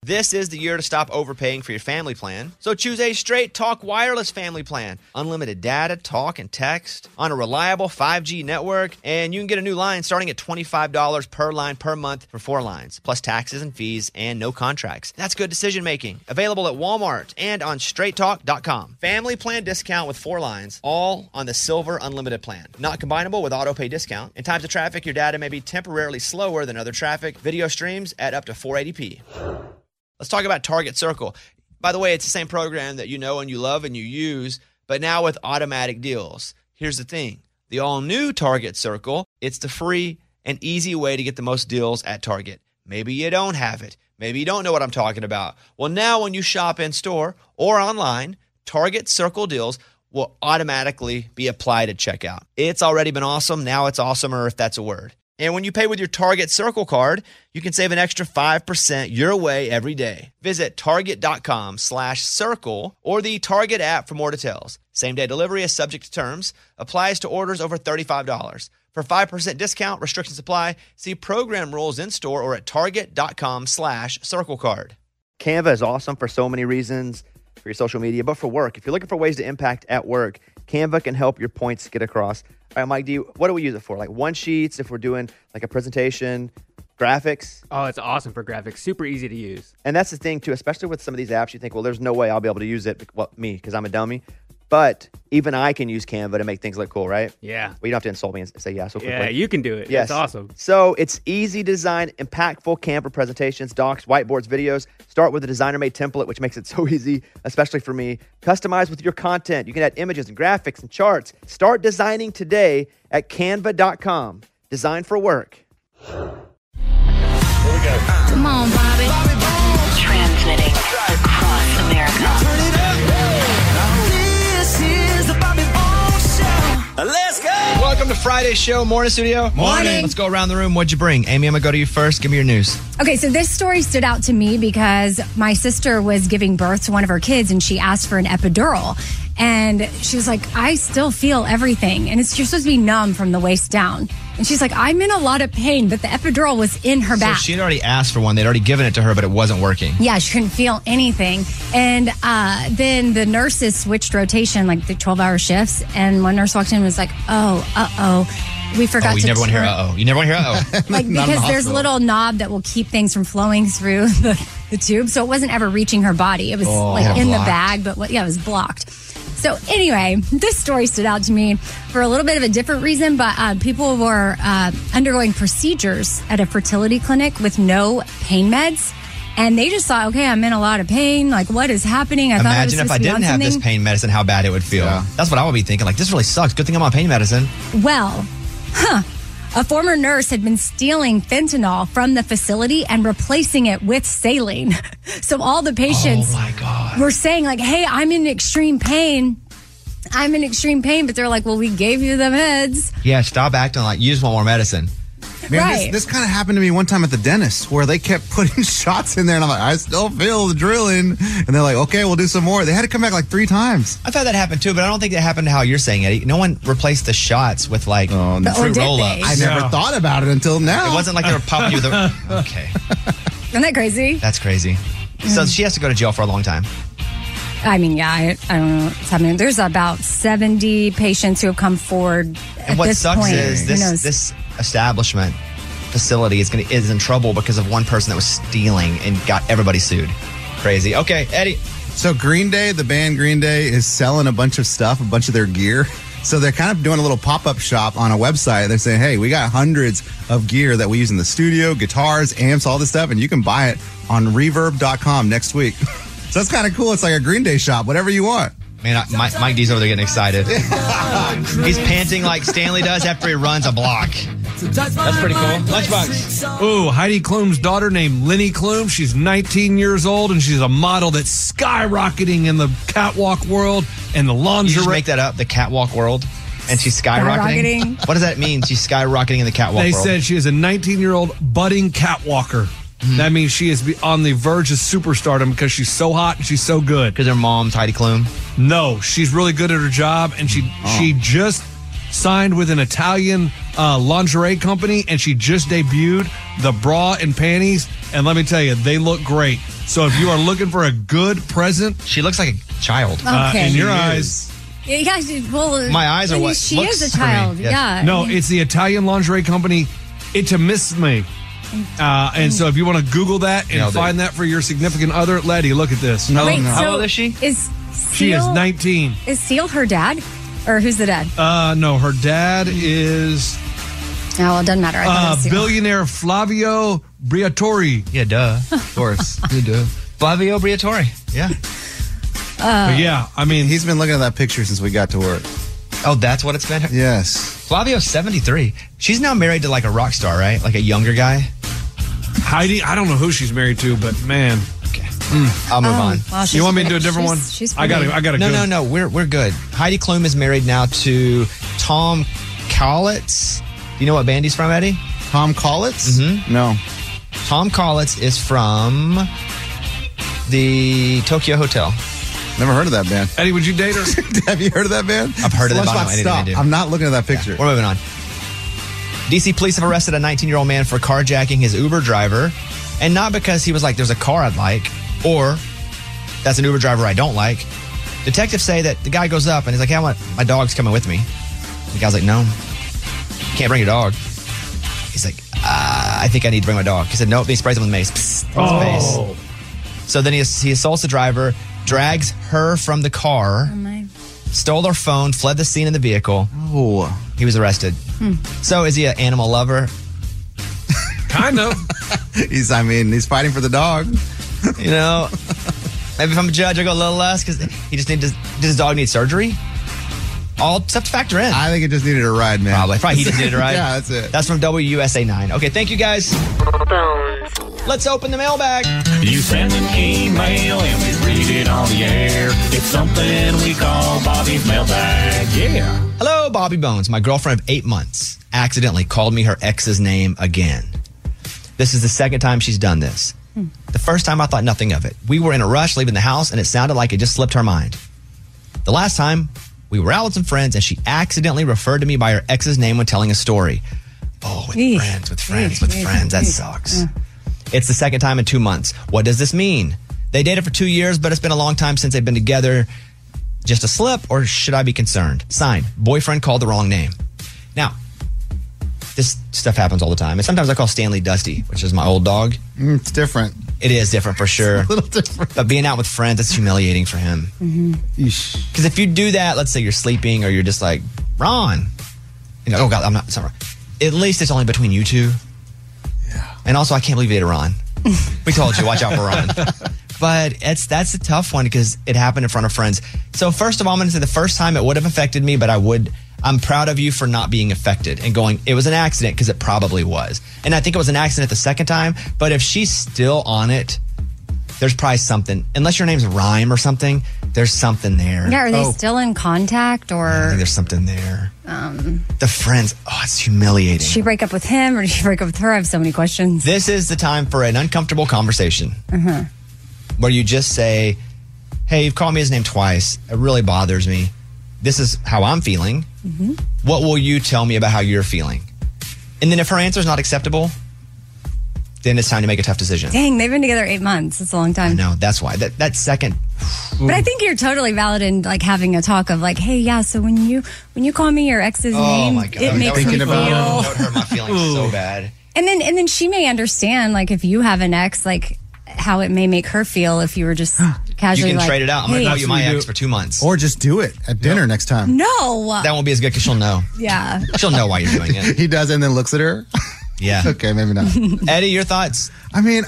This is the year to stop overpaying for your family plan. So choose a Straight Talk Wireless family plan. Unlimited data, talk, and text on a reliable 5G network. And you can get a new line starting at $25 per line per month for 4 lines, plus taxes and fees and no contracts. That's good decision making. Available at Walmart and on straighttalk.com. Family plan discount with 4 lines, all on the Silver Unlimited plan. Not combinable with auto pay discount. In times of traffic, your data may be temporarily slower than other traffic. Video streams at up to 480p. Let's talk about Target Circle. By the way, it's the same program that you know and you love and you use, but now with automatic deals. Here's the thing. The all-new Target Circle, it's the free and easy way to get the most deals at Target. Maybe you don't have it. Maybe you don't know what I'm talking about. Well, now when you shop in-store or online, Target Circle deals will automatically be applied at checkout. It's already been awesome. Now it's awesomer, if that's a word. And when you pay with your Target Circle card, you can save an extra 5% your way every day. Visit target.com/circle or the Target app for more details. Same-day delivery is subject to terms. Applies to orders over $35. For 5% discount, restrictions apply. See program rules in-store or at target.com/circle card. Canva is awesome for so many reasons, for your social media, but for work. If you're looking for ways to impact at work, Canva can help your points get across. All right, Mike, what do we use it for? Like one-sheets, if we're doing like a presentation, graphics? Oh, it's awesome for graphics. Super easy to use. And that's the thing, too, especially with some of these apps, you think, well, there's no way I'll be able to use it, well, me, because I'm a dummy. But even I can use Canva to make things look cool, right? Yeah. Well, you don't have to insult me and say yeah so quickly. Yeah, you can do it. Yes. It's awesome. So it's easy design, impactful Canva presentations, docs, whiteboards, videos. Start with a designer-made template, which makes it so easy, especially for me. Customize with your content. You can add images and graphics and charts. Start designing today at canva.com. Design for work. Here we go. Come on, Bobby. Transmitting across America. Turn it up. This is the Bobby Bones Show. Let's go. Welcome to Friday's show. Morning, studio. Morning. Let's go around the room. What'd you bring? Amy, I'm going to go to you first. Give me your news. Okay, so this story stood out to me because my sister was giving birth to one of her kids and she asked for an epidural. And she was like, I still feel everything. And you're supposed to be numb from the waist down. And she's like, I'm in a lot of pain, but the epidural was in her back. So she had already asked for one. They'd already given it to her, but it wasn't working. Yeah, she couldn't feel anything. And then the nurses switched rotation, like the 12-hour shifts. And one nurse walked in and was like, we forgot to... You never want to hear uh-oh. You never want to hear uh-oh. Like, because there's a little knob that will keep things from flowing through the tube. So it wasn't ever reaching her body. It was in the bag, but it was blocked. So anyway, this story stood out to me for a little bit of a different reason, but people were undergoing procedures at a fertility clinic with no pain meds. And they just thought, okay, I'm in a lot of pain. Like, what is happening? Imagine if I didn't have this pain medicine, how bad it would feel. Yeah. That's what I would be thinking. Like, this really sucks. Good thing I'm on pain medicine. Well, a former nurse had been stealing fentanyl from the facility and replacing it with saline. So all the patients were saying, like, hey, I'm in extreme pain. But they're like, well, we gave you the meds. Yeah, stop acting like you just want more medicine. Man, right. This kind of happened to me one time at the dentist where they kept putting shots in there and I'm like, I still feel the drilling. And they're like, okay, we'll do some more. They had to come back like 3 times. I've had that happen too, but I don't think that happened to how you're saying, Eddie. No one replaced the shots with like fruit roll-ups. I never thought about it until now. It wasn't like they were popping you with a... Okay. Isn't that crazy? That's crazy. So she has to go to jail for a long time. I mean, yeah, I don't know what's happening. There's about 70 patients who have come forward and what sucks is this establishment facility is in trouble because of one person that was stealing and got everybody sued. Crazy. Okay, Eddie. So Green Day, the band Green Day, is selling a bunch of stuff, a bunch of their gear. So they're kind of doing a little pop-up shop on a website. They're saying, hey, we got hundreds of gear that we use in the studio, guitars, amps, all this stuff, and you can buy it on reverb.com next week. So that's kind of cool. It's like a Green Day shop, whatever you want. Man, Mike D's over there getting excited. He's panting like Stanley does after he runs a block. That's pretty cool. Lunchbox. Ooh, Heidi Klum's daughter named Lenny Klum. She's 19 years old, and she's a model that's skyrocketing in the catwalk world and the lingerie. You just make that up, the catwalk world? And she's skyrocketing? What does that mean? She's skyrocketing in the catwalk world? They said she is a 19-year-old budding catwalker. Mm-hmm. That means she is on the verge of superstardom because she's so hot and she's so good. Because her mom's Heidi Klum? No, she's really good at her job, and she just signed with an Italian lingerie company, and she just debuted the bra and panties. And let me tell you, they look great. So if you are looking for a good present, She looks like a child. Okay. in your eyes, Yeah, well, My eyes are what she looks is a for me, child. yes. Yeah. no, it's the Italian lingerie company, Intimissimi. And so if you want to Google that and Nailed it. find that for your significant other, Letty, look at this. Wait, How so old is she? She is Seal- 19. Is Seal her dad? Or who's the dad? No, her dad is Oh, well, it doesn't matter. I thought it was Seal. billionaire Flavio Briatore. Yeah, duh. Of course. Flavio Briatore. Yeah. But yeah, I mean, He's been looking at that picture since we got to work. Oh, that's what it's been? Yes. Flavio's 73. She's now married to like a rock star, right? Like a younger guy. Heidi, I don't know who she's married to, but man, Okay. I'll move on. Wow, you she's want me to do a pretty- different one? She's I got pretty- to go. No. We're good. Heidi Klum is married now to Tom Collitz. Do you know what band he's from, Eddie? Tom Collitz? Mm-hmm. No. Tom Collitz is from the Tokyo Hotel. Never heard of that band. Eddie, would you date her? Have you heard of that band? I've heard of them, but I don't know Lunchbox, anything stop. they do. I'm not looking at that picture. We're moving on. DC police have arrested a 19-year-old man for carjacking his Uber driver, and not because he was like, there's a car I'd like, or that's an Uber driver I don't like. Detectives say that the guy goes up and he's like, hey, my dog's coming with me. The guy's like, no, you can't bring your dog. He's like, I think I need to bring my dog. He said, nope. Then he sprays him with mace. Psst, on his face. So then he assaults the driver, drags her from the car, stole her phone, fled the scene in the vehicle. Oh. He was arrested. So is he an animal lover? Kind of. He's fighting for the dog. You know, maybe if I'm a judge, I go a little less because he just does his dog need surgery? All stuff to factor in. I think it just needed a ride, man. Probably he just needed a ride. Yeah, that's it. That's from WUSA 9. Okay, thank you guys. Bones. Let's open the mailbag. You send an email and we read it on the air. It's something we call Bobby's mailbag. Yeah. Hello, Bobby Bones. My girlfriend of 8 months accidentally called me her ex's name again. This is the second time she's done this. The first time I thought nothing of it. We were in a rush leaving the house and it sounded like it just slipped her mind. The last time we were out with some friends and she accidentally referred to me by her ex's name when telling a story. Oh, with friends. That sucks. It's the second time in 2 months. What does this mean? They dated for 2 years, but it's been a long time since they've been together. Just a slip, or should I be concerned? Signed, boyfriend called the wrong name. Now, this stuff happens all the time. And sometimes I call Stanley Dusty, which is my old dog. It's different. It is different for sure. A little different. But being out with friends, it's humiliating for him. Because if you do that, let's say you're sleeping or you're just like, Ron. You know, oh God, I'm not sorry. At least it's only between you two. Yeah. And also, I can't believe you ate Ron. We told you, watch out for Ron. But that's a tough one because it happened in front of friends. So first of all, I'm going to say the first time it would have affected me, but I'm proud of you for not being affected and going, it was an accident, because it probably was. And I think it was an accident the second time, but if she's still on it, there's probably something. Unless your name's Rhyme or something, there's something there. Yeah, are they still in contact or I think there's something there. The friends, it's humiliating. did she break up with him or did she break up with her? I have so many questions. This is the time for an uncomfortable conversation where you just say, hey, you've called me his name twice. It really bothers me. This is how I'm feeling. What will you tell me about how you're feeling? And then if her answer is not acceptable, then it's time to make a tough decision. Dang, they've been together 8 months. That's a long time. No, that's why. That second, But I think you're totally valid in like having a talk of like, hey, yeah, so when you call me your ex's name, my God. it That makes would- me that feel. would hurt my feelings so bad. And then she may understand like if you have an ex, like how it may make her feel if you were just You casually can like, trade it out. I'm going hey, to call you my That's what you ex do. for 2 months. Or just do it at dinner next time. No. That won't be as good because she'll know. Yeah. She'll know why you're doing it. He does and then looks at her. Yeah. Okay, maybe not. Eddie, your thoughts? I mean,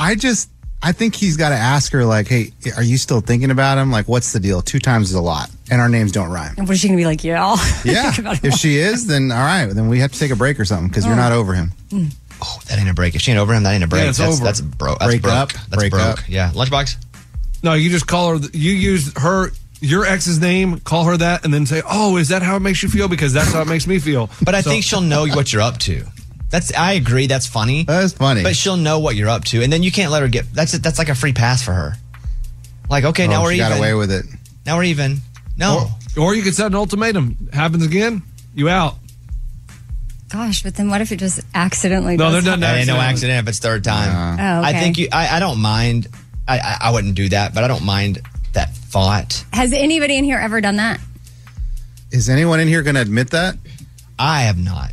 I think he's got to ask her, like, hey, are you still thinking about him? Like, what's the deal? 2 times is a lot. And our names don't rhyme. What is she gonna be like? Yeah. I'll Yeah. think about it If all. she is, then all right. Then we have to take a break or something because you're not over him. Oh, that ain't a break. If she ain't over him, that ain't a break. Yeah, it's over. That's broke. That's Break broke. up. That's Break broke. up. Yeah. Lunchbox? No, you just call her. You use your ex's name, call her that, and then say, "Oh, is that how it makes you feel?" Because that's how it makes me feel. But I So- think she'll know what you're up to. I agree. That's funny. That's funny. But she'll know what you're up to, and then you can't let her get. That's like a free pass for her. Like, okay, now we're she even. got away with it. Now we're even. No. Or you could set an ultimatum. Happens again, You out. Gosh, but then what if it just accidentally No, goes they're done That that. ain't no accident if it's third time. Oh, okay. I think I don't mind. I wouldn't do that, but I don't mind that thought. Has anybody in here ever done that? Is anyone in here going to admit that? I have not.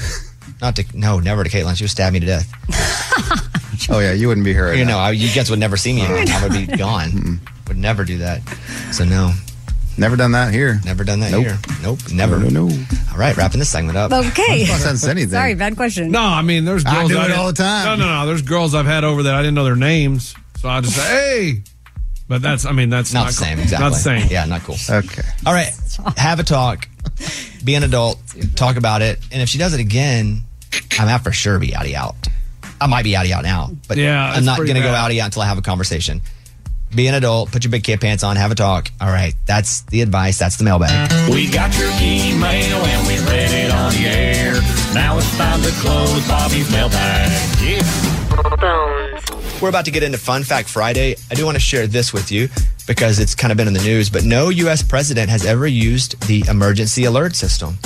Never to Caitlin. She would stab me to death. Oh, yeah, you wouldn't be here right You now. know, you guys would never see me again. I would be gone. Would never do that. So no, Never done that here. never done that Nope. here. Nope, never. No. All right, wrapping this segment up. Okay. Not sense anything. Sorry, bad question. No, I mean, there's I girls. do it didn't- all the time. No. There's girls I've had over that I didn't know their names. So I just say, hey. But that's Not the same, exactly. Not the same. Yeah, not cool. Okay. All right, have a talk. Be an adult. Talk about it. And if she does it again, I'm out for sure be outie out. I might be outie out now, but Yeah, I'm it's not pretty going to go bad. outie out until I have a conversation. Be an adult. Put your big kid pants on. Have a talk. All right, that's the advice. That's the mailbag. We got your email and we read it on the air. Now it's time to close Bobby's mailbag. Yeah. We're about to get into Fun Fact Friday. I do want to share this with you because it's kind of been in the news, but no U.S. president has ever used the emergency alert system.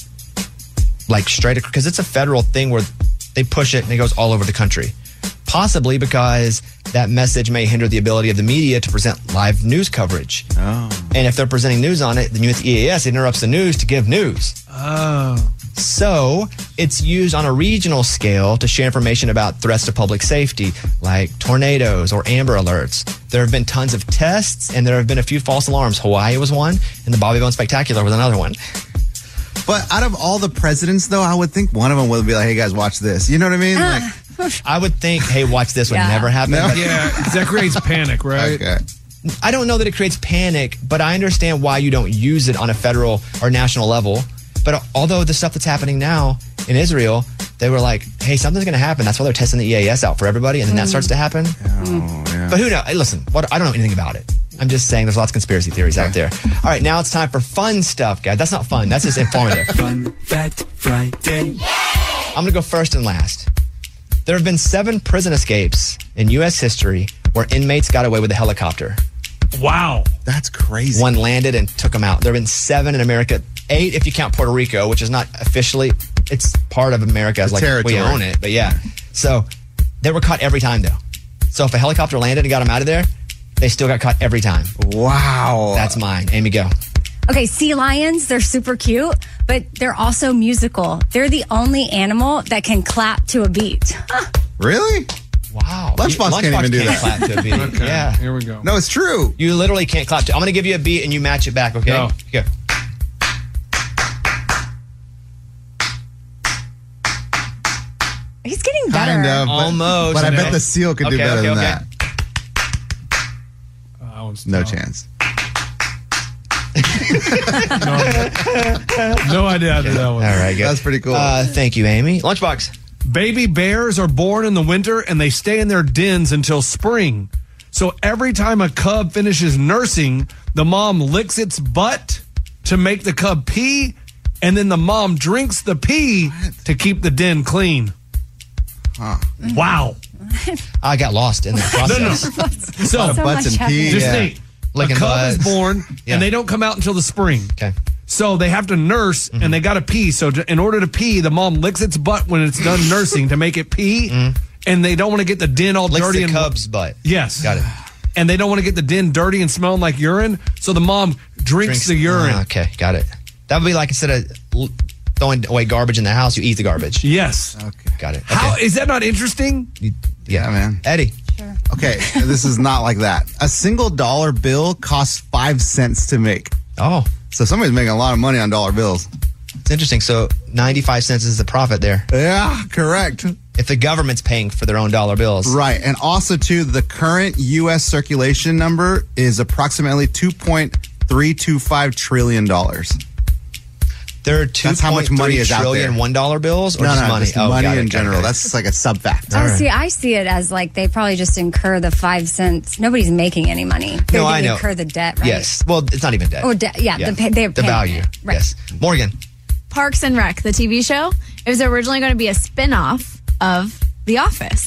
Like straight, because it's a federal thing where they push it and it goes all over the country. Possibly because that message may hinder the ability of the media to present live news coverage. Oh. And if they're presenting news on it, then the EAS interrupts the news to give news. Oh. So it's used on a regional scale to share information about threats to public safety, like tornadoes or Amber Alerts. There have been tons of tests, and there have been a few false alarms. Hawaii was one, and the Bobby Bone Spectacular was another one. But out of all the presidents, though, I would think one of them would be like, hey, guys, watch this. You know what I mean? I would think, hey, watch this would Yeah. never happen. No. But Yeah, 'cause that creates panic, right? Okay. I don't know that it creates panic, but I understand why you don't use it on a federal or national level. But although the stuff that's happening now in Israel, they were like, hey, something's going to happen. That's why they're testing the EAS out for everybody. And then that starts to happen. Oh, yeah. But who knows? Hey, listen, I don't know anything about it. I'm just saying there's lots of conspiracy theories out there. All right, now it's time for fun stuff, guys. That's not fun. That's just informative. Fun Fact Friday. I'm going to go first and last. There have been 7 prison escapes in U.S. history where inmates got away with a helicopter. Wow. That's crazy. One landed and took them out. There have been 7 in America. 8 if you count Puerto Rico, which is not officially, it's part of America. As like territory. we own it, but yeah. So they were caught every time though. So if a helicopter landed and got them out of there, they still got caught every time. Wow. That's mine. Amy, go. Okay, sea lions, they're super cute, but they're also musical. They're the only animal that can clap to a beat. Really? Wow. Lunchbox can't even do that. Clap to a beat. Okay, Yeah. here we go. No, it's true. You literally can't clap to. I'm going to give you a beat and you match it back, okay? Go. Go. He's getting better. Kind of. But, Almost. But I bet Okay. the seal could do Okay, better okay, than okay. that. That one's No tough. chance. No idea how to do that one. All right, good. That's pretty cool. Thank you, Amy. Lunchbox. Baby bears are born in the winter and they stay in their dens until spring. So every time a cub finishes nursing, the mom licks its butt to make the cub pee, and then the mom drinks the pee to keep the den clean. Wow. I got lost in the process. So, So Butts much and pee. just Yeah. think, Licking a cub butts. is born Yeah. and they don't come out until the spring. Okay. So they have to nurse and they got to pee. So in order to pee, the mom licks its butt when it's done nursing to make it pee. And they don't want to get the den all Licks dirty the and cub's butt. Yes. Got it. And they don't want to get the den dirty and smelling like urine. So the mom drinks the urine. Okay, got it. That would be like instead of throwing away garbage in the house, you eat the garbage. Yes. Got it. How Okay. is that not interesting? Yeah, man. Eddie. Okay, this is not like that. A single dollar bill costs 5 cents to make. Oh, So somebody's making a lot of money on dollar bills. it's interesting. So 95 cents is the profit there. Yeah, correct. If the government's paying for their own dollar bills. Right. And also, too, the current U.S. circulation number is approximately $2.325 trillion. There are That's how much money is out trillion there. $1 bills or No, just no, money? just Oh, money got it, in got it, general. got it. That's like a sub-fact. I see it as like they probably just incur the 5 cents. Nobody's making any money. They No, I know. incur the debt, right? Yes. Well, it's not even debt. Or they're the paying value. it. Right. Yes. Morgan. Parks and Rec, the TV show, it was originally going to be a spin-off of The Office.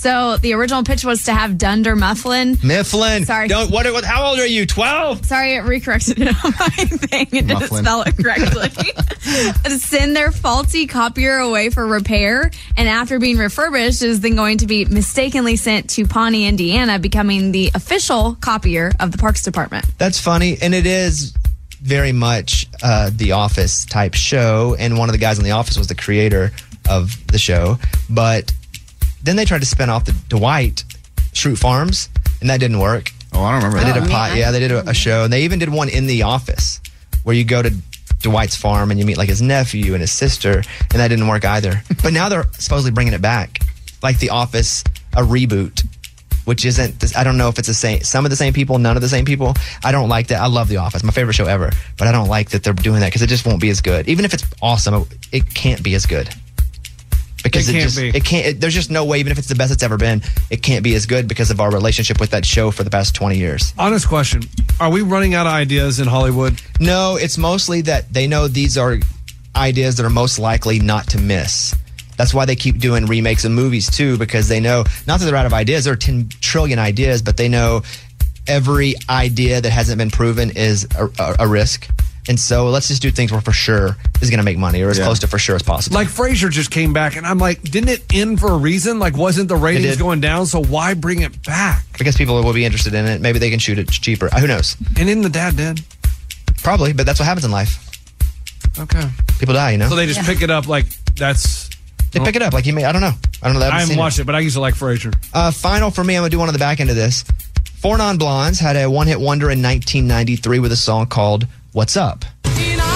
So the original pitch was to have Dunder Mifflin. Mifflin. Sorry. How old are you? 12? Sorry, it recorrected it on my thing. It didn't Mufflin. spell it correctly. Send their faulty copier away for repair, and after being refurbished, is then going to be mistakenly sent to Pawnee, Indiana, becoming the official copier of the Parks Department. That's funny. And it is very much the Office type show. And one of the guys in the Office was the creator of the show. But then they tried to spin off the Dwight Schrute Farms, and that didn't work. Oh, I don't remember They that. did a show, and they even did one in the Office where you go to Dwight's farm and you meet like his nephew and his sister, and that didn't work either. But now they're supposedly bringing it back, like the Office, a reboot, which isn't. I don't know if it's the same. Some of the same people, none of the same people. I don't like that. I love The Office, my favorite show ever, but I don't like that they're doing that because it just won't be as good. Even if it's awesome, it can't be as good. Because it can't. There's just no way. Even if it's the best it's ever been, it can't be as good because of our relationship with that show for the past 20 years. Honest question. Are we running out of ideas in Hollywood? No, it's mostly that they know these are ideas that are most likely not to miss. That's why they keep doing remakes of movies too, because they know, not that they're out of ideas, there are 10 trillion ideas, but they know every idea that hasn't been proven is a risk. And so let's just do things where for sure is going to make money, or as close to for sure as possible. Like Frasier just came back, and I'm like, didn't it end for a reason? Like, wasn't the ratings going down? So why bring it back? Because people will be interested in it. Maybe they can shoot it cheaper. Who knows? And isn't the dad dead? Probably, but that's what happens in life. Okay. People die, you know? So they just pick it up like that's... They pick it up like you may. I don't know. I haven't watched it, but I used to like Frasier. Final for me, I'm going to do one on the back end of this. Four Non-Blondes had a one-hit wonder in 1993 with a song called What's Up? What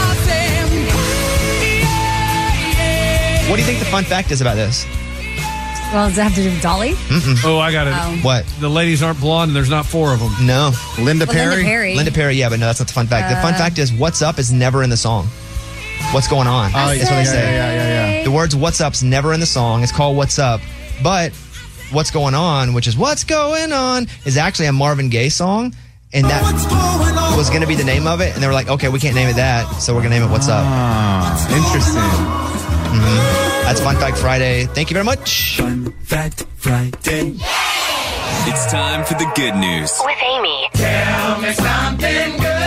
do you think the fun fact is about this? Well, does it have to do with Dolly? Oh, I got it. What? The ladies aren't blonde, and there's not four of them. No. Linda Perry? Linda Perry, yeah, but no, that's not the fun fact. The fun fact is What's Up is never in the song. What's going on? That's what they say. Yeah. The words What's Up's never in the song. It's called What's Up. But What's Going On, which is What's Going On, is actually a Marvin Gaye song. And that was going to be the name of it. And they were like, okay, we can't name it that. So we're going to name it What's Up. Interesting. That's Fun Fact Friday. Thank you very much. Fun Fact Friday. It's time for the good news. With Amy. Tell me something good.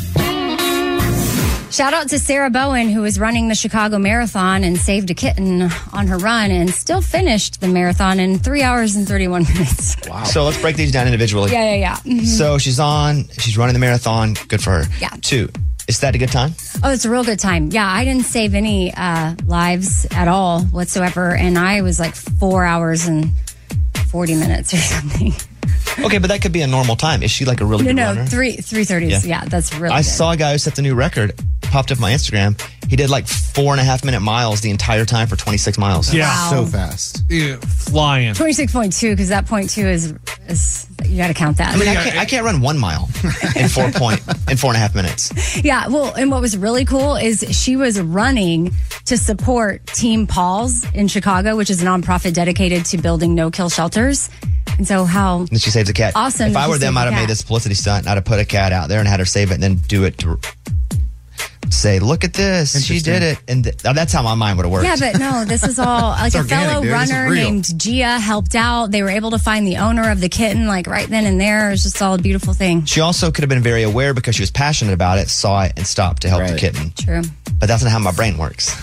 Shout out to Sarah Bowen, who was running the Chicago Marathon and saved a kitten on her run and still finished the marathon in 3 hours and 31 minutes. Wow. So let's break these down individually. Yeah. Mm-hmm. So she's running the marathon. Good for her. Yeah. 2, is that a good time? Oh, it's a real good time. Yeah, I didn't save any lives at all whatsoever, and I was like 4 hours and 40 minutes or something. Okay, but that could be a normal time. Is she like a really good runner? 3:30. Yeah, that's really I good. saw a guy who set the new record, popped up my Instagram. He did like 4.5 minute miles the entire time for 26 Yeah. Wow. So fast. Yeah, flying. 26.2, because that 0.2 is you got to count that. I mean, I can't run 1 mile in 4.5 minutes. Yeah, well, and what was really cool is she was running to support Team Paws in Chicago, which is a nonprofit dedicated to building no-kill shelters. And so how And she saves a cat. awesome. If I that were she them, saved I'd the have made cat. this publicity stunt. I'd have put a cat out there and had her save it and then do it to say, look at this. She did it. And that's how my mind would have worked. Yeah, but no, this is all like a organic, fellow dude. This is runner real. named Gia helped out. They were able to find the owner of the kitten like right then and there. It was just all a beautiful thing. She also could have been very aware because she was passionate about it, saw it, and stopped to help the Right. kitten. True. But that's not how my brain works.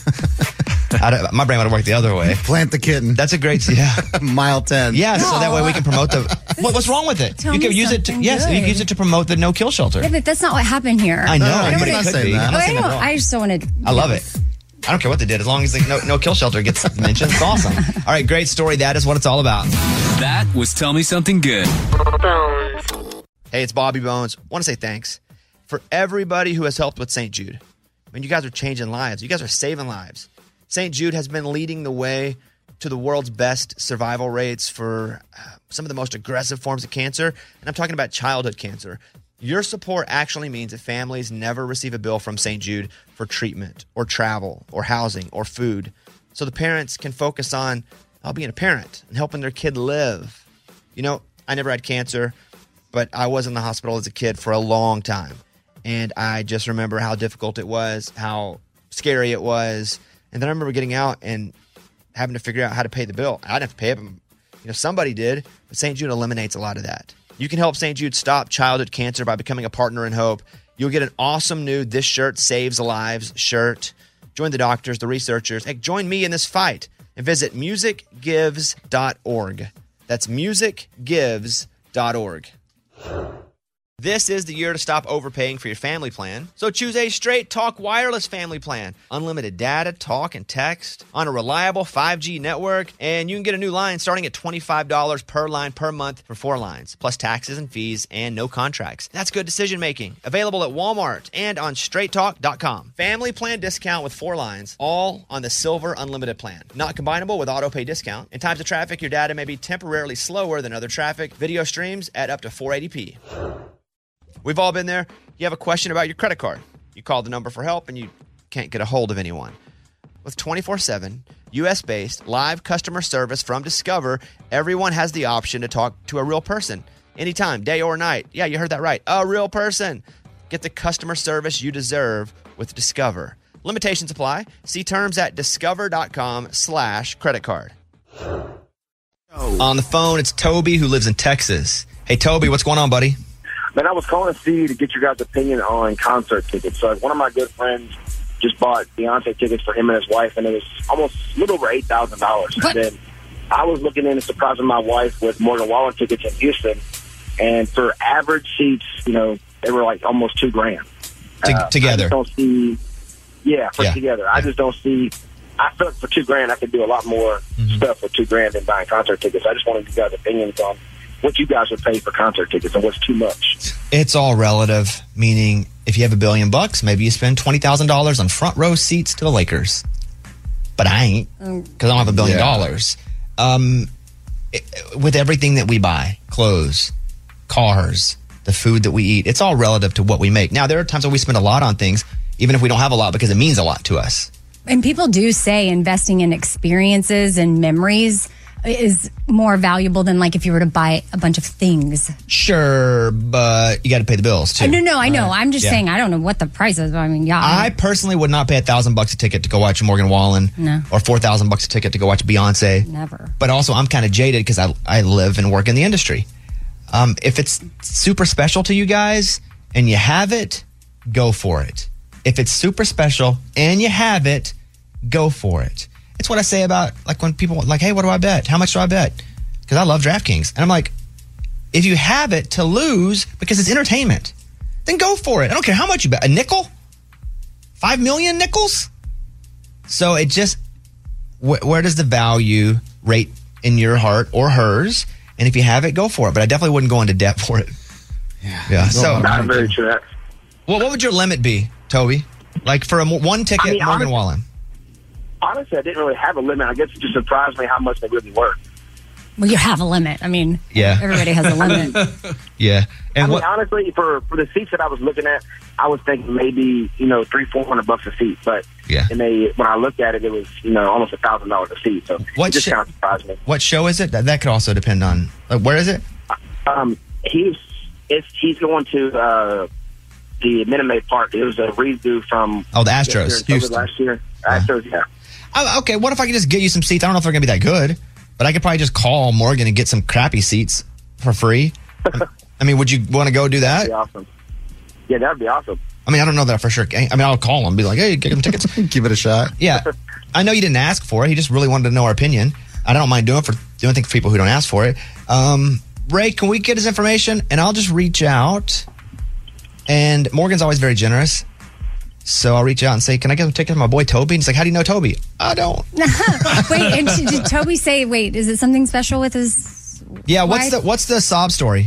My brain would have worked the other way. Plant the kitten. That's a great, Mile 10. Yeah, so that way we can promote the. What's wrong with it? Tell You me can use it. something You can good. use it to promote the no kill shelter. Yeah, but that's not what happened here. I know, No, but I'm it not could saying be. that. I'm not saying I that's know. wrong. I just don't want to. I love it. I don't care what they did, as long as the no kill shelter gets mentioned. It's awesome. All right, great story. That is what it's all about. That was Tell Me Something Good. Hey, it's Bobby Bones. Want to say thanks for everybody who has helped with St. Jude. I mean, you guys are changing lives. You guys are saving lives. St. Jude has been leading the way to the world's best survival rates for some of the most aggressive forms of cancer. And I'm talking about childhood cancer. Your support actually means that families never receive a bill from St. Jude for treatment or travel or housing or food. So the parents can focus on being a parent and helping their kid live. You know, I never had cancer, but I was in the hospital as a kid for a long time. And I just remember how difficult it was, how scary it was. And then I remember getting out and having to figure out how to pay the bill. I didn't have to pay it, but Somebody did, but St. Jude eliminates a lot of that. You can help St. Jude stop childhood cancer by becoming a partner in hope. You'll get an awesome new This Shirt Saves Lives shirt. Join the doctors, the researchers. Hey, join me in this fight and visit musicgives.org. That's musicgives.org. This is the year to stop overpaying for your family plan. So choose a Straight Talk Wireless family plan. Unlimited data, talk, and text on a reliable 5G network. And you can get a new line starting at $25 per line per month for 4 lines, plus taxes and fees and no contracts. That's good decision making. Available at Walmart and on straighttalk.com. Family plan discount with 4 lines, all on the Silver Unlimited plan. Not combinable with auto pay discount. In times of traffic, your data may be temporarily slower than other traffic. Video streams at up to 480p. We've all been there. You have a question about your credit card. You call the number for help and you can't get a hold of anyone. With 24/7, U.S.-based live customer service from Discover, everyone has the option to talk to a real person. Anytime, day or night. Yeah, you heard that right. A real person. Get the customer service you deserve with Discover. Limitations apply. See terms at discover.com/credit card. On the phone, it's Toby who lives in Texas. Hey, Toby, what's going on, buddy? Man, I was calling to see to get your guys' opinion on concert tickets. So one of my good friends just bought Beyonce tickets for him and his wife, and it was almost a little over $8,000. And then I was looking in and surprising my wife with Morgan Wallen tickets in Houston, and for average seats, they were like almost $2,000 together. I just don't see, together. I just don't see. I feel like for $2,000 I could do a lot more stuff for $2,000 than buying concert tickets. I just wanted you guys' opinions on what you guys would pay for concert tickets and what's too much. It's all relative, meaning if you have $1 billion, maybe you spend $20,000 on front row seats to the Lakers. But I ain't, because I don't have $1 billion. With everything that we buy, clothes, cars, the food that we eat, it's all relative to what we make. Now, there are times when we spend a lot on things, even if we don't have a lot, because it means a lot to us. And people do say investing in experiences and memories is more valuable than like if you were to buy a bunch of things. Sure, but you got to pay the bills too. No, I know. I'm just saying I don't know what the price is. I mean, I personally would not pay $1,000 a ticket to go watch Morgan Wallen. No. Or $4,000 a ticket to go watch Beyonce. Never. But also, I'm kind of jaded because I live and work in the industry. If it's super special to you guys and you have it, go for it. If it's super special and you have it, go for it. It's what I say about like when people like, hey, what do I bet? How much do I bet? Because I love DraftKings. And I'm like, if you have it to lose because it's entertainment, then go for it. I don't care how much you bet. A nickel? 5 million nickels? So it just, where does the value rate in your heart or hers? And if you have it, go for it. But I definitely wouldn't go into debt for it. Yeah. So, not very true. Well, what would your limit be, Toby? Like for one ticket, Morgan Wallen? Honestly, I didn't really have a limit. I guess it just surprised me how much they really were. Well, you have a limit. I mean, everybody has a limit. Yeah. And honestly, for the seats that I was looking at, I was thinking maybe, $300-$400 a seat. But when I looked at it, it was, almost $1,000 a seat. So it just kind of surprised me. What show is it? That could also depend on, where is it? He's going to the Minute Maid Park. It was a redo from the Astros, Houston. Last year. Astros, yeah. Okay, what if I could just get you some seats? I don't know if they're going to be that good, but I could probably just call Morgan and get some crappy seats for free. I mean, would you want to go do that? That'd be awesome. Yeah, that'd be awesome. I mean, I don't know that for sure. I mean, I'll call him and be like, hey, get him tickets. Give it a shot. Yeah. I know you didn't ask for it. He just really wanted to know our opinion. I don't mind doing things for people who don't ask for it. Ray, can we get his information? And I'll just reach out. And Morgan's always very generous. So I'll reach out and say, can I get a ticket to my boy Toby? And he's like, how do you know Toby? I don't. Wait, and did Toby say, is it something special with his wife? What's the sob story?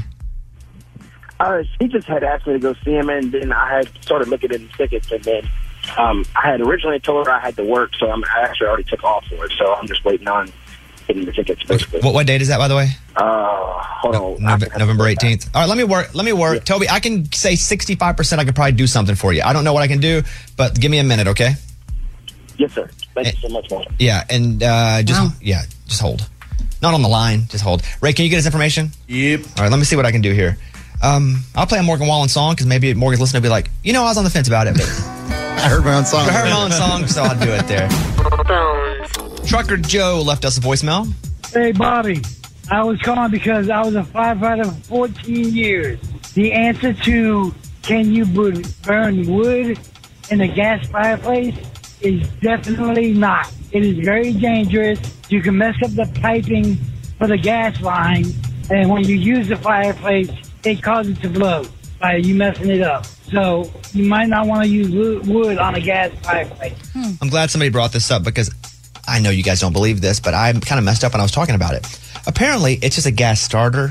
She just had asked me to go see him, and then I had started looking at the tickets, and then I had originally told her I had to work, so I actually already took off for it, so I'm just waiting on getting the tickets, basically. What date is that, by the way? Hold on. November 18th. All right, let me work. Yeah. Toby, I can say 65% I could probably do something for you. I don't know what I can do, but give me a minute, okay? Yes, sir. Thank you so much, man. Yeah, and just hold. Not on the line, just hold. Ray, can you get his information? Yep. All right, let me see what I can do here. I'll play a Morgan Wallen song because maybe Morgan's listening will be like, I was on the fence about it, but I heard my own song. I heard my own song, so I'll do it there. Trucker Joe left us a voicemail. Hey, Bobby. I was calling because I was a firefighter for 14 years. The answer to can you burn wood in a gas fireplace is definitely not. It is very dangerous. You can mess up the piping for the gas line, and when you use the fireplace, it causes it to blow by you messing it up. So you might not want to use wood on a gas fireplace. I'm glad somebody brought this up because I know you guys don't believe this, but I kind of messed up when I was talking about it. Apparently, it's just a gas starter.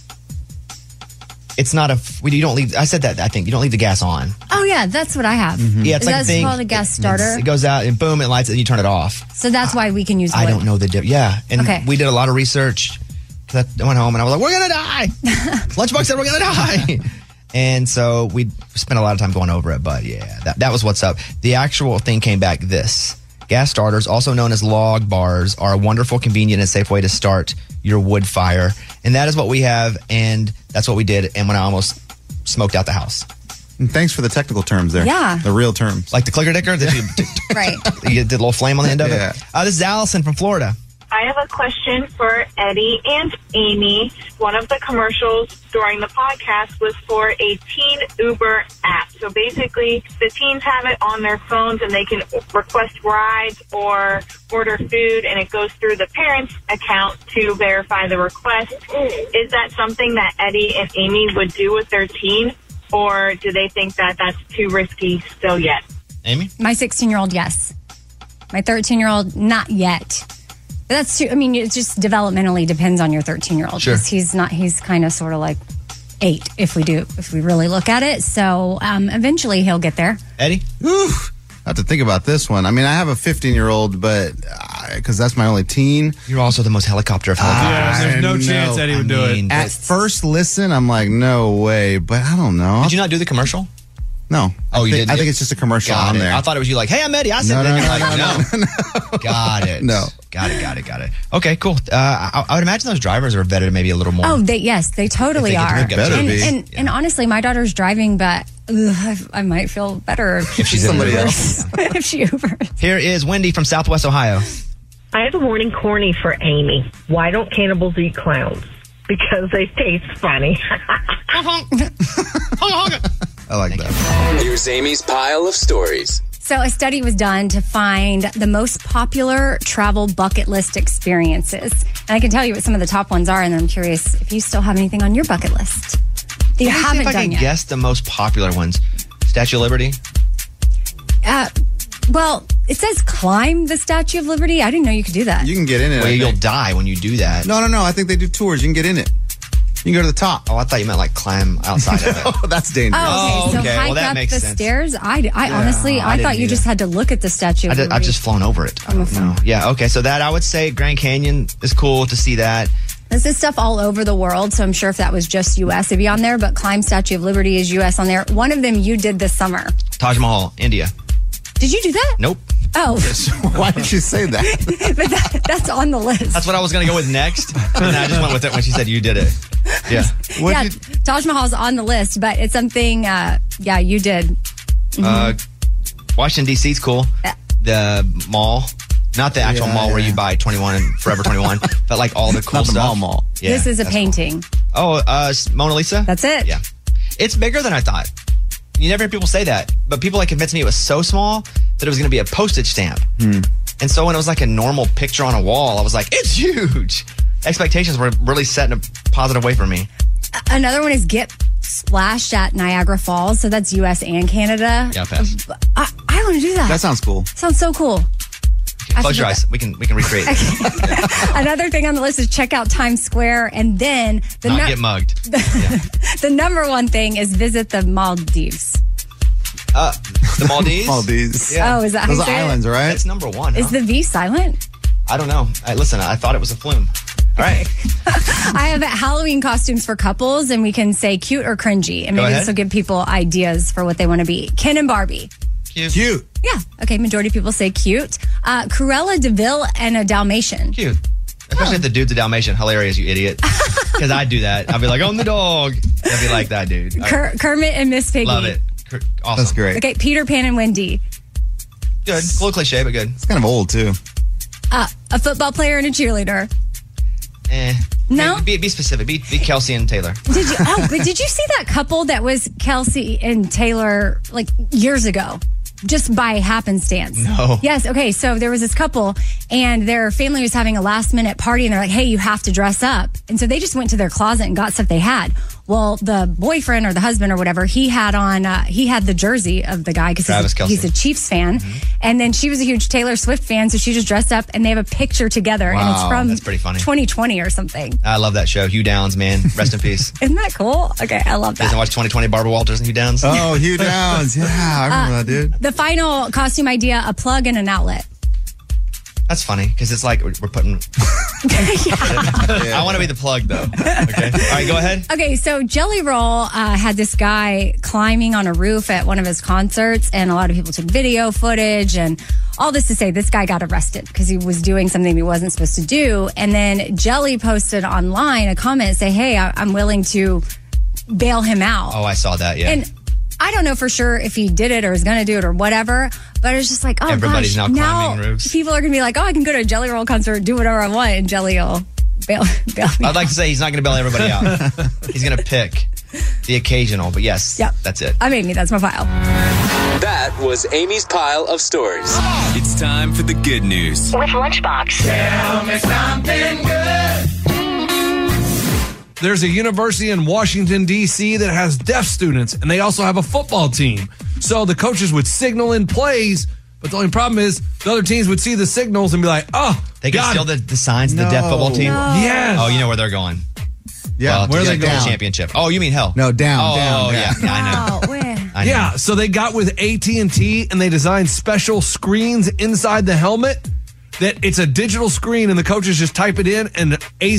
It's not you don't leave, I said that, I think, you don't leave the gas on. Oh, yeah, that's what I have. Yeah, it's That's called a gas starter. It goes out and boom, it lights it and you turn it off. So that's why we can use wood. I don't know the difference. Yeah, and Okay. we did a lot of research. I went home and I was like, we're going to die. Lunchbox said we're going to die. And so we spent a lot of time going over it, but yeah, that was what's up. The actual thing came back this. Gas starters, also known as log bars, are a wonderful, convenient, and safe way to start your wood fire. And that is what we have, and that's what we did. And when I almost smoked out the house. And thanks for the technical terms there. Yeah. The real terms. Like the clicker dicker? Right. You did a little flame on the end of Yeah. it? This is Allison from Florida. I have a question for Eddie and Amy. One of the commercials during the podcast was for a teen Uber app. So basically, the teens have it on their phones and they can request rides or order food, and it goes through the parents' account to verify the request. Is that something that Eddie and Amy would do with their teen, or do they think that that's too risky still yet? Amy? My 16-year-old, yes. My 13-year-old, not yet. But that's true. I mean, it just developmentally depends on your 13-year-old. Sure. He's kind of sort of like 8 if we really look at it. So eventually he'll get there. Eddie? I have to think about this one. I mean, I have a 15-year-old, but because that's my only teen. You're also the most helicopter of helicopters. There's no chance Eddie would do it. At first listen, I'm like, no way, but I don't know. Did you not do the commercial? No. Oh, you didn't? I think it's just a commercial on there. I thought it was you like, hey, I'm Eddie. I said No, that. no, No. Got it. No. Got it. Okay, cool. I would imagine those drivers are vetted maybe a little more. Oh, they totally are. And honestly, my daughter's driving, but I might feel better if she's somebody else. if she Ubers. Here is Wendy from Southwest Ohio. I have a morning corny for Amy. Why don't cannibals eat clowns? Because they taste funny. I like that. Here's Amy's pile of stories. So a study was done to find the most popular travel bucket list experiences. And I can tell you what some of the top ones are, and I'm curious if you still have anything on your bucket list that you haven't if I done can yet. guess the most popular ones. Statue of Liberty? Well, it says climb the Statue of Liberty. I didn't know you could do that. You can get in it. Well, you'll die when you do that. No. I think they do tours. You can get in it. You can go to the top. Oh, I thought you meant like climb outside of it. Oh, that's dangerous. Oh, okay. So okay. hike Well, that up makes the sense. stairs. I honestly, I didn't thought you either. just had to look at the Statue of Liberty. I've just flown over it. I don't know. Yeah, okay. So that I would say Grand Canyon is cool to see that. This is stuff all over the world, so I'm sure if that was just U.S., it'd be on there, but Climb Statue of Liberty is U.S. on there. One of them you did this summer. Taj Mahal, India. Did you do that? Nope. Oh. Why did you say that? But that's on the list. That's what I was going to go with next. And then I just went with it when she said you did it. Yeah. Taj Mahal's on the list, but it's something, you did. Washington, D.C. is cool. The mall. Not the actual mall where you buy 21 and Forever 21, but like all the cool Not the stuff. mall. Yeah, This is a that's painting. cool. Oh, Mona Lisa? That's it. Yeah. It's bigger than I thought. You never hear people say that, but people like convinced me it was so small that it was going to be a postage stamp. And so when it was like a normal picture on a wall, I was like, it's huge. Expectations were really set in a positive way for me. Another one is Get Splashed at Niagara Falls. So that's U.S. and Canada. Yeah, pass. I want to do that. That sounds cool. Sounds so cool. Close your eyes. We can recreate it. Another thing on the list is check out Times Square, and then Not get mugged. the number one thing is visit the Maldives. The Maldives? Maldives. Yeah. Oh, is that how Those you are say it? islands, right? That's number one. Is the V silent? I don't know. Listen, I thought it was a flume. All right. I have Halloween costumes for couples, and we can say cute or cringy. And Go maybe ahead. this will give people ideas for what they want to be. Ken and Barbie. Cute. Yeah. Okay. Majority of people say cute. Cruella de Vil and a Dalmatian. Cute. Especially if the dude's a Dalmatian. Hilarious, you idiot. Because I'd do that. I'd be like, I'm the dog. I'd be like that, dude. Kermit and Miss Piggy. Love it. Awesome. That's great. Okay. Peter Pan and Wendy. Good. A little cliche, but good. It's kind of old, too. A football player and a cheerleader. No? Be specific. Be Kelsey and Taylor. Did you? Oh, but did you see that couple that was Kelsey and Taylor like years ago? Just by happenstance. No. Yes. Okay. So there was this couple and their family was having a last minute party and they're like, hey, you have to dress up. And so they just went to their closet and got stuff they had. Well, the boyfriend or the husband or whatever, he had the jersey of the guy because he's a Chiefs fan. Mm-hmm. And then she was a huge Taylor Swift fan. So she just dressed up and they have a picture together. Wow, and it's from that's pretty funny. 2020 or something. I love that show. Hugh Downs, man. Rest in peace. Isn't that cool? Okay. I love You guys that. watch 2020 Barbara Walters and Hugh Downs? Oh, Hugh Downs. Yeah, I remember that, dude. The final costume idea, a plug and an outlet. That's funny because it's like we're putting. I want to be the plug though. Okay. All right, go ahead. Okay, so Jelly Roll had this guy climbing on a roof at one of his concerts, and a lot of people took video footage and all this to say this guy got arrested because he was doing something he wasn't supposed to do. And then Jelly posted online a comment say, hey, I'm willing to bail him out. Oh, I saw that, yeah. And I don't know for sure if he did it or is going to do it or whatever, but it's just like, oh, everybody's gosh, now climbing roofs. People are going to be like, oh, I can go to a Jelly Roll concert, do whatever I want, and Jelly will bail me I'd like to say he's not going to bail everybody out. He's going to pick the occasional, but yes, that's it. I'm Amy. That's my pile. That was Amy's pile of stories. It's time for the good news. With Lunchbox. Tell me something good. There's a university in Washington, D.C. that has deaf students, and they also have a football team. So the coaches would signal in plays, but the only problem is the other teams would see the signals and be like, oh, they can steal the signs of the deaf football team? No. Yes. Oh, you know where they're going. Yeah, where are they going? The championship. Oh, you mean hell? No, down, oh, down. Yeah, I know. I know. Yeah, so they got with AT&T and they designed special screens inside the helmet that it's a digital screen and the coaches just type it in and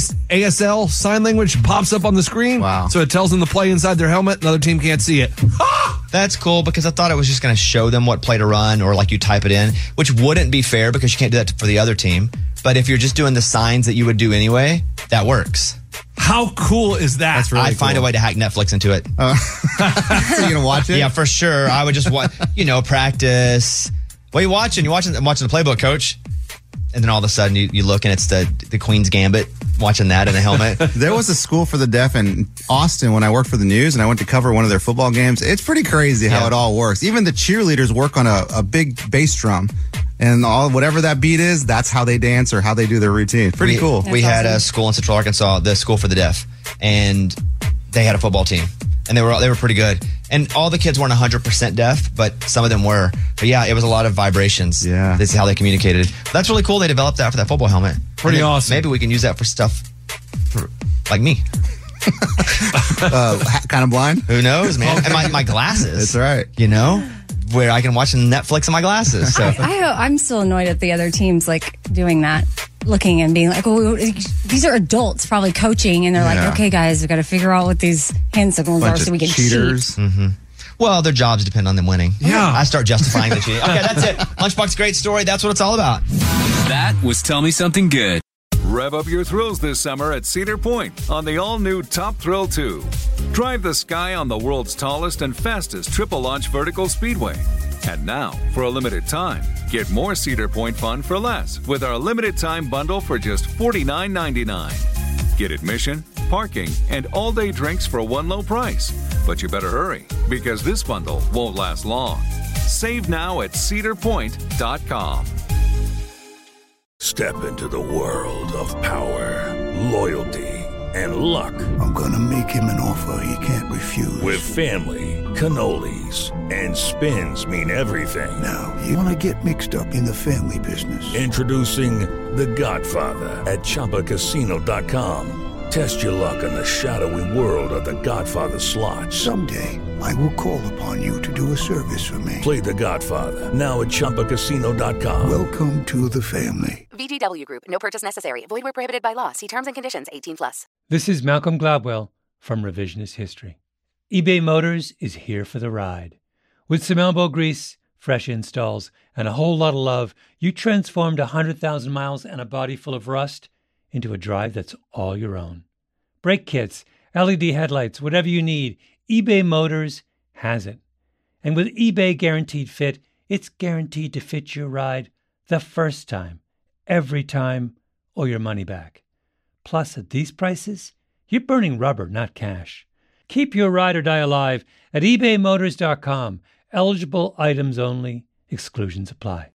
ASL sign language pops up on the screen. Wow. So it tells them to play inside their helmet. Another team can't see it. That's cool because I thought it was just going to show them what play to run or like you type it in, which wouldn't be fair because you can't do that for the other team. But if you're just doing the signs that you would do anyway, that works. How cool is that? That's really I'd find a way to hack Netflix into it. So you going to watch it? Yeah, for sure. I would just watch, practice. What are you watching? I'm watching the playbook, coach. And then all of a sudden you look and it's the Queen's Gambit, watching that in a helmet. There was a school for the deaf in Austin when I worked for the news and I went to cover one of their football games. It's pretty crazy how it all works. Even the cheerleaders work on a big bass drum. And whatever that beat is, that's how they dance or how they do their routine. Pretty cool. We had a school in Central Arkansas, the School for the Deaf, and they had a football team. And they were pretty good. And all the kids weren't 100% deaf, but some of them were. But yeah, it was a lot of vibrations. Yeah. This is how they communicated. But that's really cool. They developed that for that football helmet. Pretty awesome. Maybe we can use that for stuff like me. Kind of blind? Who knows, man? And my glasses. That's right. Where I can watch Netflix in my glasses. So. I'm still annoyed at the other teams like doing that, looking and being like, oh, these are adults probably coaching, and they're like, okay, guys, we've got to figure out what these hand signals are so we can cheaters. cheat. Mm-hmm. Well, their jobs depend on them winning. Yeah. I start justifying the cheating. Okay, that's it. Lunchbox, great story. That's what it's all about. That was Tell Me Something Good. Rev up your thrills this summer at Cedar Point on the all-new Top Thrill 2. Drive the sky on the world's tallest and fastest triple-launch vertical speedway. And now, for a limited time, get more Cedar Point fun for less with our limited-time bundle for just $49.99. Get admission, parking, and all-day drinks for one low price. But you better hurry, because this bundle won't last long. Save now at cedarpoint.com. Step into the world of power, loyalty, and luck. I'm gonna make him an offer he can't refuse. With family, cannolis, and spins mean everything. Now, you wanna get mixed up in the family business. Introducing The Godfather at ChumbaCasino.com. Test your luck in the shadowy world of The Godfather slot. Someday, I will call upon you to do a service for me. Play The Godfather, now at ChumbaCasino.com. Welcome to the family. VGW Group. No purchase necessary. Void where prohibited by law. See terms and conditions. 18+. This is Malcolm Gladwell from Revisionist History. eBay Motors is here for the ride. With some elbow grease, fresh installs, and a whole lot of love, you transformed 100,000 miles and a body full of rust into a drive that's all your own. Brake kits, LED headlights, whatever you need, eBay Motors has it. And with eBay Guaranteed Fit, it's guaranteed to fit your ride the first time, every time, or your money back. Plus, at these prices, you're burning rubber, not cash. Keep your ride or die alive at ebaymotors.com. Eligible items only. Exclusions apply.